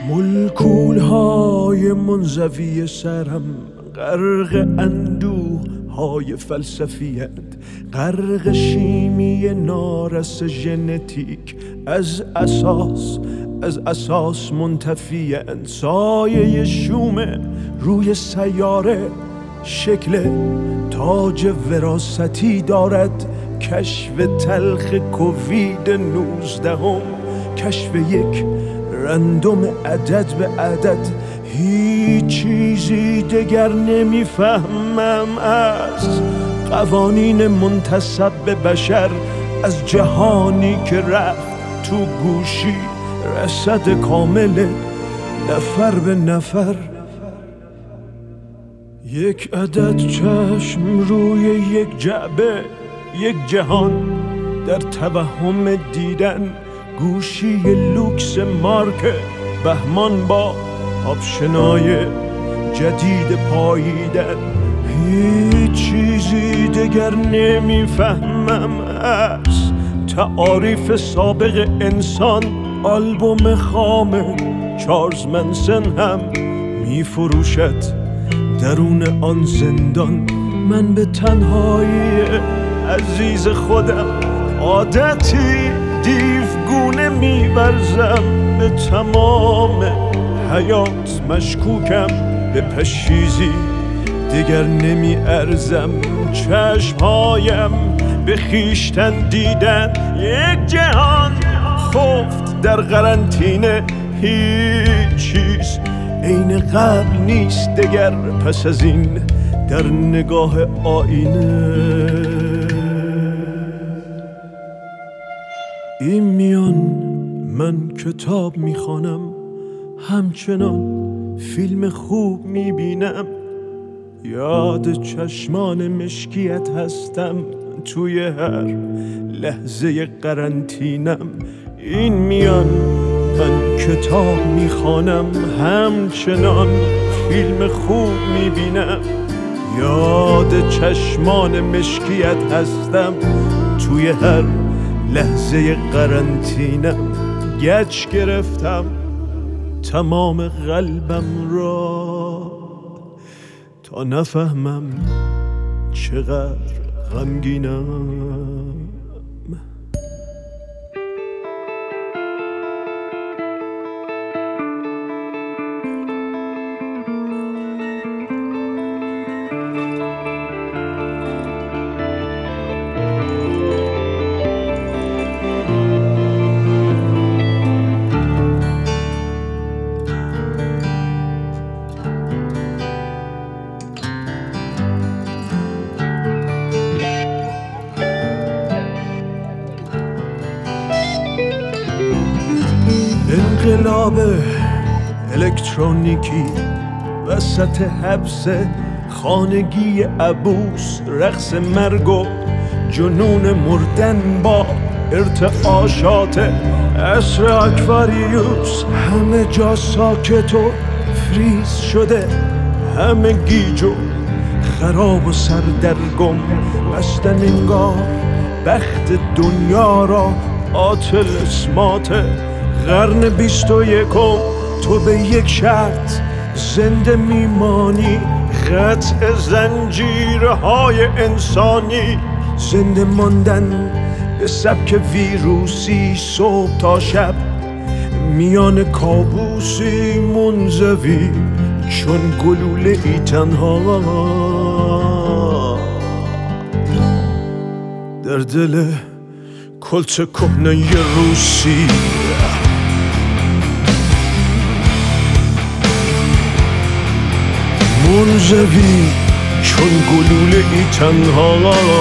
ملکولهای منزوی سرم غرق اندوه های فلسفیت، غرق شیمی نارس ژنتیک، از اساس منتفی‌اند. سایه شوم روی سیاره شکل تاج وراثتی دارد. کشف تلخ کووید 19، کشف یک رندوم عدد به عدد. هیچ چیزی دگر نمیفهمم از قوانین منتسب به بشر، از جهانی که رفت تو گوشی، رصد کامل نفر به نفر. یک عدد چشم روی یک جعبه، یک جهان در توهم دیدن. گوشی لوکس مارک بهمان با آپشنای جدید پاییدن. هیچ چیزی دگر نمیفهمم از تعاریف سابق انسان. آلبوم خام چارلز منسن هم میفروشد درون آن زندان. من به تنهایی عزیز خودم عادتی دیوگونه می‌ورزم. به تمام حیات مشکوکم، به پشیزی دیگر نمی ارزم. چشمهایم به خیشتن دیدن، یک جهان خفت در قرنطینه. هیچ چیز عین قبل نیست دگر پس از این در نگاه آینه. این میان من کتاب میخوانم، همچنان فیلم خوب میبینم. یاد چشمان مشکیت هستم توی هر لحظه قرنطینم. این میان من کتاب میخوانم، همچنان فیلم خوب میبینم. یاد چشمان مشکیت هستم توی هر لحظه قرنطینم. گچ گرفتم تمام قلبم را تا نفهمم چقدر غمگینم. انقلاب الکترونیکی وسط حبس خانگی عبوس، رقص مرگ و جنون مردن با ارتعاشات عصر اکواریوس. همه جا ساکت و فریز شده، همه گیج و خراب و سردرگم. بستن انگار بخت دنیا را عاطل اسمات قرن 21. تو به یک شرط زنده میمانی، قطع زنجیرهای انسانی. زنده ماندن به سبک ویروسی، صبح تا شب میان کابوسی منزوی چون گلوله ای تنها در دل کلت کهنه روسی. منزوی چون گلوله ای تنها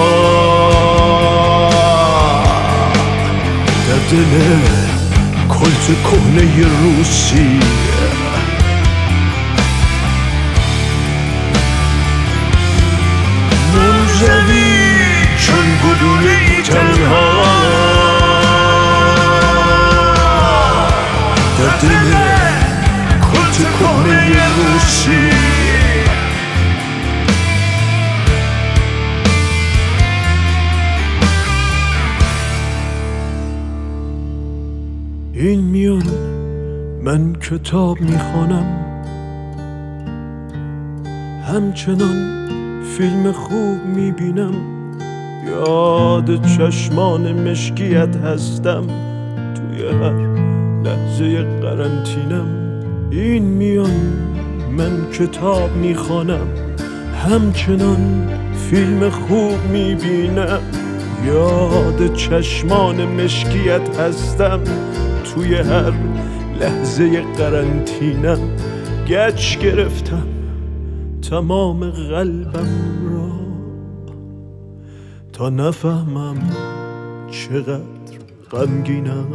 در دل کلت کهنه روسی. منزوی چون گلوله ای تنها در دل کلت کهنه روسی. این میان من کتاب میخوانم، همچنان فیلم خوب میبینم، یاد چشمان مشکیت هستم توی هر لحظه قرنطینم. این میان من کتاب میخوانم، همچنان فیلم خوب میبینم، یاد چشمان مشکیت هستم توی هر لحظه قرنطینم. گچ گرفتم تمام قلبم را تا نفهمم چقدر غمگینم.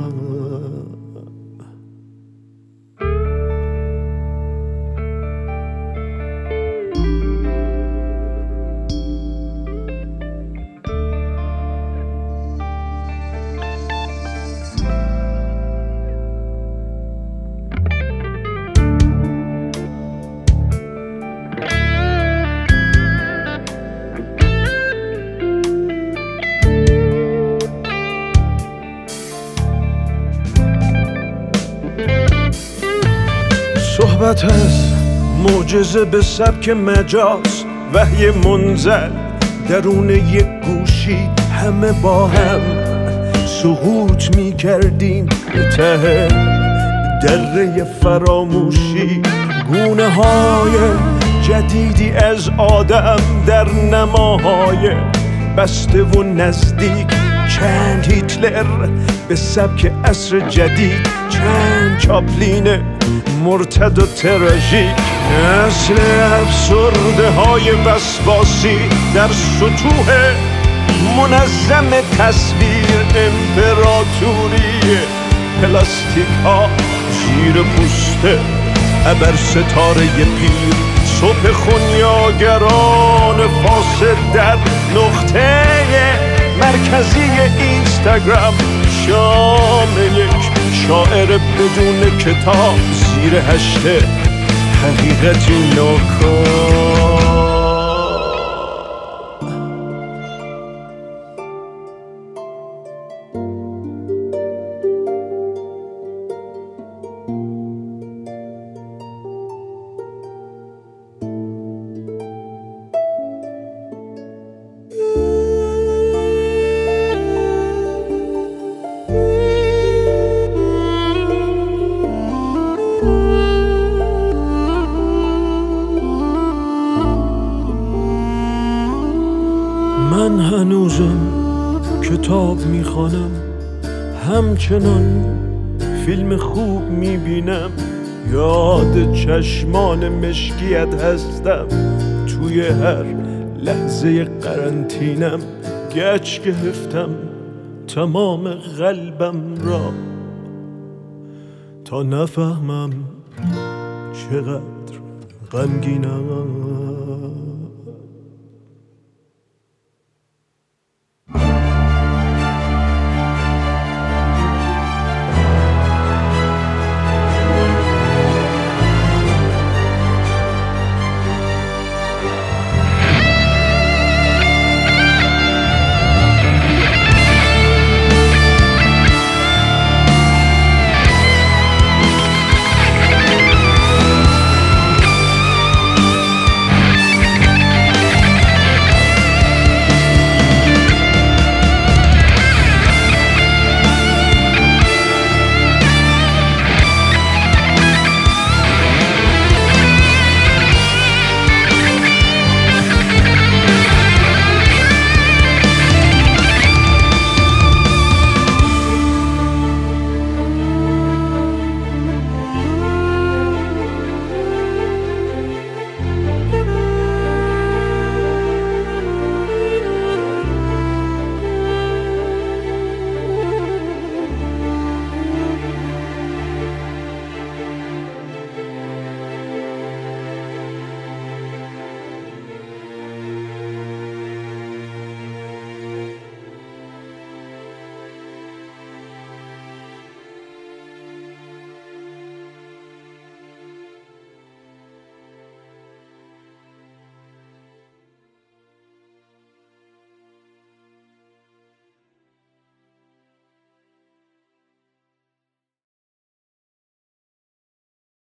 صحبت از معجزه به سبک مجاز، وحی منزل درون یک گوشی، همه با هم سقوط می کردیم به ته دره فراموشی. گونه های جدیدی از آدم در نماهای بسته و نزدیک، چند هیتلر به سبک عصر جدید، چند چاپلین مرتد و تراژیک. نسل افسرده های وسواسی در سطوح منظم تصویر، امپراتوری پلاستیک ها زیر پوست ابر ستاره پیر. صبح خونیاگران فاسد در نقطه مرکزی اینستاگرام، شام یک شاعر بدون کتاب زیر هشته حقیقتی ناکام. من هنوزم کتاب میخوانم، همچنان فیلم خوب میبینم، یاد چشمان مشکیت هستم توی هر لحظه قرنطینم. گچ گرفتم تمام قلبم را تا نفهمم چقدر غمگینم.